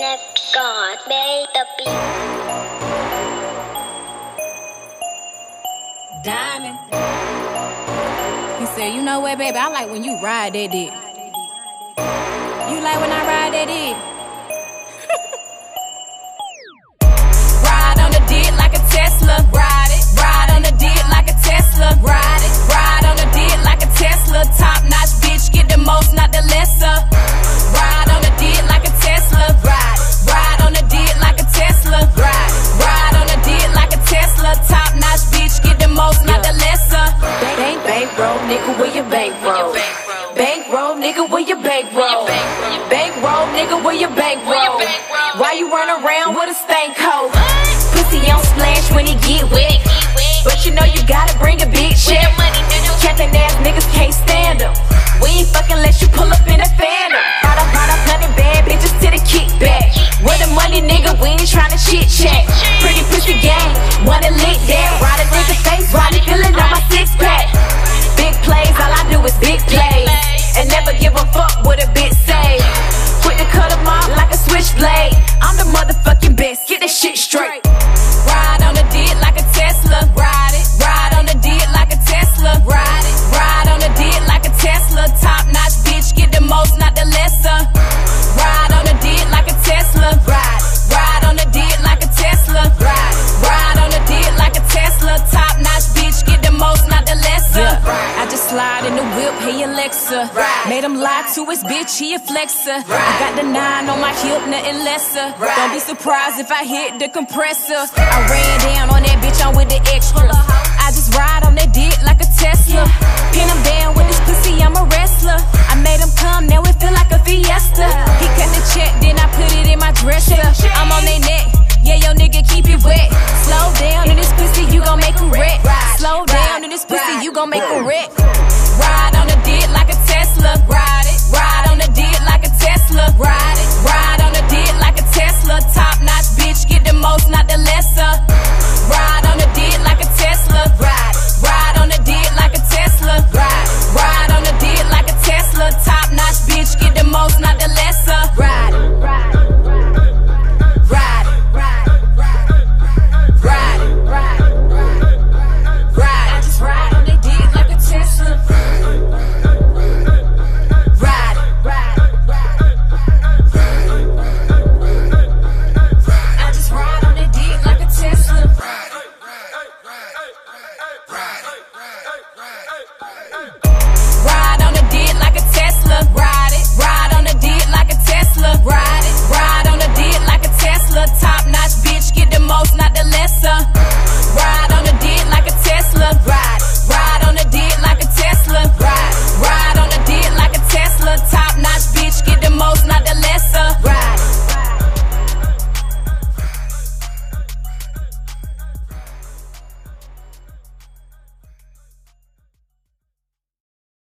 Next God made the beat. Diamond. He said, you know what, baby? I like when you ride that dick. You like when I ride that dick? Ride on the dick like a Tesla. Ride it. Ride on the dick like a Tesla. Ride it. Ride on the dick like a Tesla. Top notch bitch, get the most, not the lesser. Ride on the dick like a Tesla. Ride it. Ride on the dick like a Tesla. Ride it. Ride on the dick like a Tesla. Top notch bitch, get the most, not the lesser. Bankroll, nigga, where your bankroll? Bankroll, nigga, where your bankroll? Bankroll, nigga, where your bankroll? Why you run around with a stank hoe? Pussy on splash when he get wet, but you know you gotta bring a big check. Capping ass niggas can't stand them. We ain't fucking let you pull up in a phantom. Brought up 100 bad bitches to the kickback. Where the money, nigga, we ain't tryna chit chat. Pretty pussy gang, wanna lick that. Ride a nigga face, ride it, feelin' on my six pack. Big plays, all I do is big plays, and never give a fuck what a bitch say. Quick to cut them off like a switchblade. I'm the motherfucking best, get that shit straight. Ride on the dick like a Tesla. Ride it. Ride on the dick like a Tesla. Ride it. Ride on the dick like a Tesla. Top notch bitch, get the most, not the lesser. Ride on the dick like a Tesla. Ride it. Ride on the dick like a Tesla. Ride it. Ride on the dick like a Tesla. Top notch bitch, get the most, not the lesser. I just slide in the whip, hey Alexa. Made him lie to his bitch, he a flexer. I got the 9 on my hip, nothing lesser. Don't be surprised if I hit the compressor. I ran down on that bitch, I'm with the extras. I just ride on that dick like a Tesla. Pin him down with this pussy, I'm a wrestler. I made him come, now it feel like a fiesta. He cut the check, then I put it in my dresser. I'm on their neck, yeah, yo nigga, keep it wet. Slow down in this pussy, you gon' make a wreck. Slow down in this pussy, you gon' make a